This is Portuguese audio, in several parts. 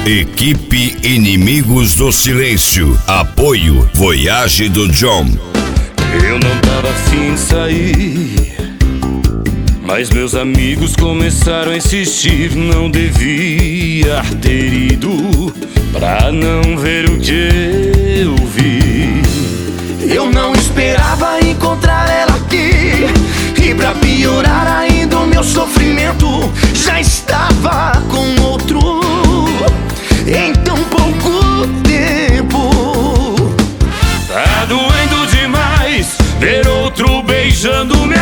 Equipe Inimigos do Silêncio. Apoio Voyage do John. Eu não tava afim de sair, mas meus amigos começaram a insistir. Não devia ter ido pra não ver o que eu vi. Eu não esperava encontrar ela aqui, e pra piorar ainda o meu sofrimento já estava com outro em tão pouco tempo. Tá doendo demais ver outro beijando minha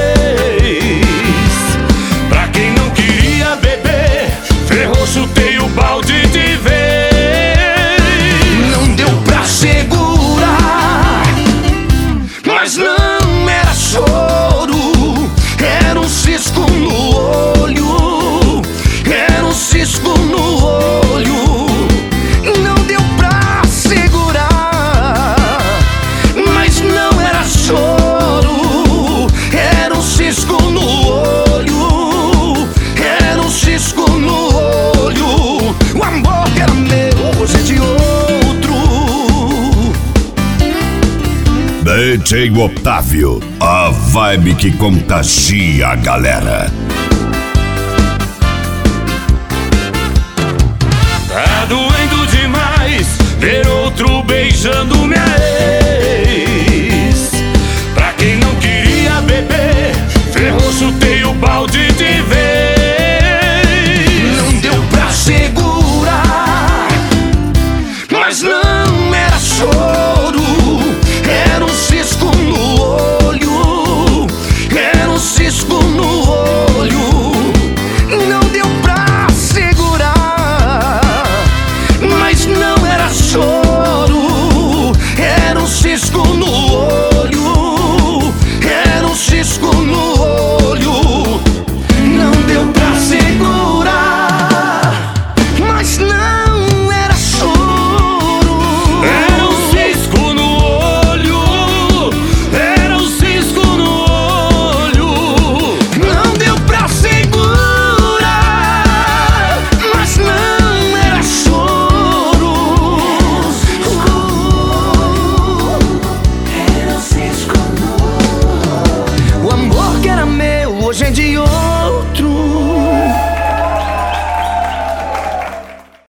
ex. Pra quem não queria beber, ferrou, chutei o balde de vez. Não deu pra segurar, mas não era choro, era um cisco no olho, era um cisco no olho. Não deu pra segurar, mas não era choro, era um cisco no olho, era um cisco no olho. O amor que era meu, hoje é de outro. DJ Otávio, a vibe que contagia a galera. Tá doendo demais ver outro beijando minha ex.